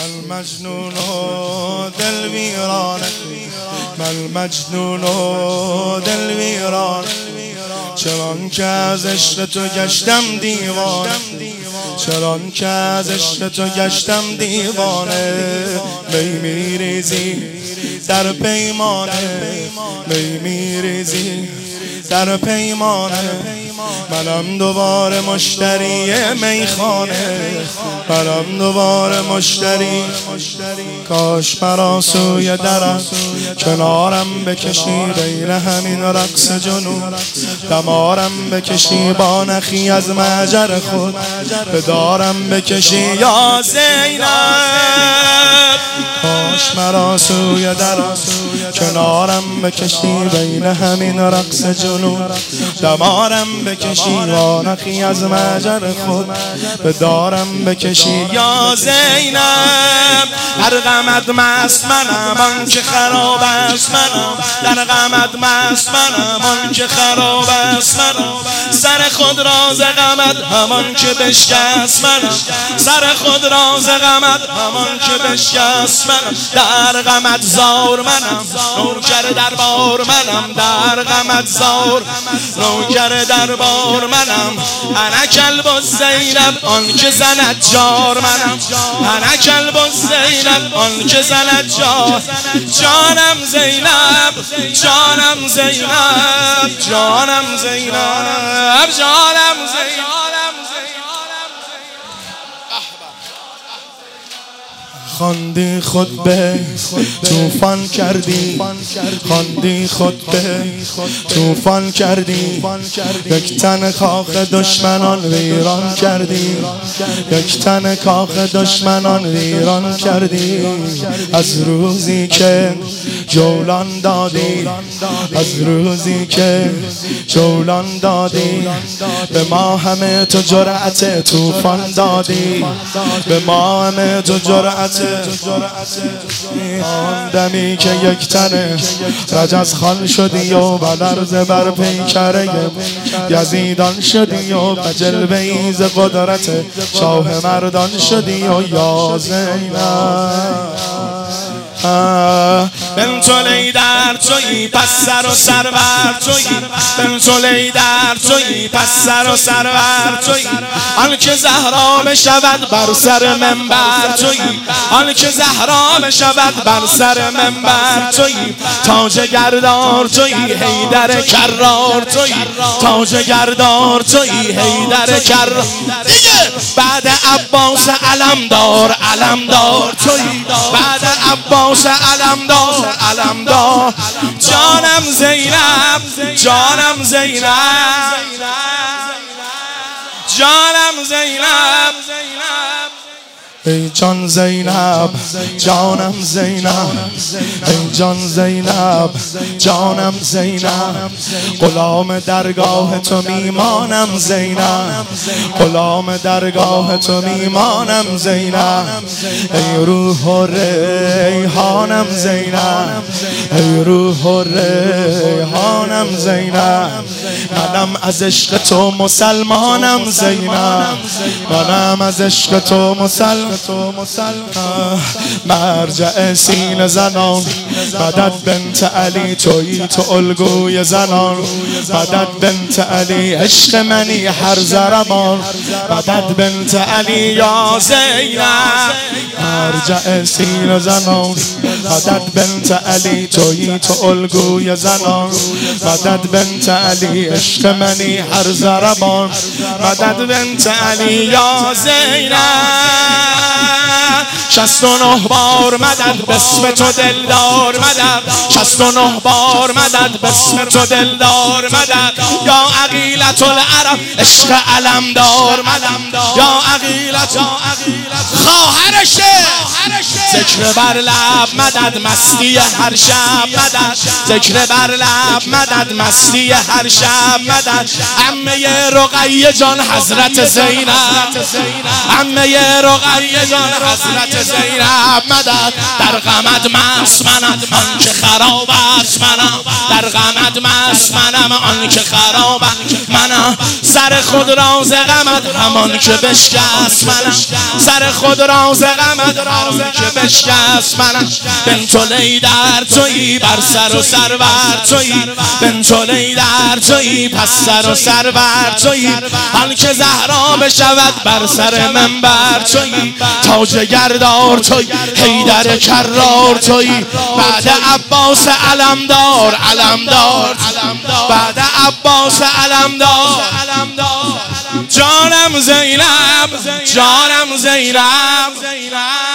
من مجنون و دل ویرانه، من مجنون و دل ویرانه، چران که از عشق تو گشتم دیوانه، چران که از عشق تو گشتم دیوانه. می میریزی در پیمانه، می میریزی در پیمانه، منم دوباره مشتری میخانه، منم دوباره مشتری. کاش مرا سوی درم کنارم بکشی، بین همین رقص جنون دمارم بکشی، با نخی از مجر خود به دارم بکشی یا زینب. کاش مرا سوی درم کنارم بکشی، بین همین رقص جنون دمارم بکشی، با نخی از مجر خود به دارم بکشی یا زینب. در غمت مست منم آن که خراب است منم، در غمت مست منم آن که خراب است منم، سر خود راز غمت همان که بشکست منم، سر خود راز غمت همان که بشکست منم. در غمت زار منم نوکر دربار منم، در غمت زار نوکر دربار منم. انا کلب زینب آن که زند جار منم، انا کلب زینب آن که زند جار. جانم زینب جانم زینب جانم زینب جانم زینب. خواندی خود به توفان کردی، خواندی خود به توفان کردی، یک تن کاخ دشمنان ویران کردی، یک تن کاخ دشمنان ویران کردی. از روزی که جولان دادی، از روزی که جولان دادی، به ما همه تو جرأت توفان دادی، به ما همه تو جرأت. آن دمی که یک تنه رجز خان شدی و بلرز بر پیکره یزیدان شدی و بجلوه ایز قدرت شاه مردان شدی و یا زینب. بنت لیدر تویی پس سر و سرور تویی، بنت لیدر تویی پس سر و سرور تویی، آن که زهرا بشود بر سر منبر تویی، آن که زهرا بشود بر سر منبر تویی. تاج گردار تویی حیدر کرار تویی، تاج گردار تویی حیدر کرار. دیگه بعد عباس علمدار علمدار تویی، بعد عباس علمدار علمدار. جانم زینب جانم زینب جانم زینب. ای جان زینب جانم زینب، ای جان زینب جانم زینب. غلام درگاه تو میمانم زینب، غلام درگاه تو میمانم زینب. ای روح و ریحانم زینب، ای روح و ریحانم زینب. منم از عشق تو مسلمانم زینب، منم از عشق تو مسلمان. مرجع سینه زنان مدد بنت علی تویی تو الگوی زنان، مدد بنت علی عشق منی هر ضربان، مدد بنت علی یا زینب. مرجع سینه زنان مدد بنت علی تویی تو الگوی زنان، مدد بنت علی عشق منی هر ضربان، مدد بنت علی یا زینب. 69 بار مدد بسم تو دلدار مدد، 69 بار مدد بسم تو دلدار مدد. یا عقیلة العرب عشق علمدار مدد، یا عقیلة خواهرشه ز ذکر بر لب مدد مستی هر شب مدد ذکر بر لب مدد مستی هر شب مدد عمه رقیه جان حضرت زینب عمه رقیه جان حضرت زینب مدد در غمت مست منم آن که خراب است منم در غمت مست منم آن که خراب است منم سر خود را ز غمت همان که بشکست منم سر خود را ز غمت همان که بشکست منم بنت لیدر تویی بر سر و سرور تویی بنت لیدر تویی پس سر و سرور تویی آن که زهرا بشود بر سر منبر تویی تاج گردار تویی حیدر کرار تویی بعد عباس علمدار علمدار بعد عباس علمدار جانم زینب جانم زینب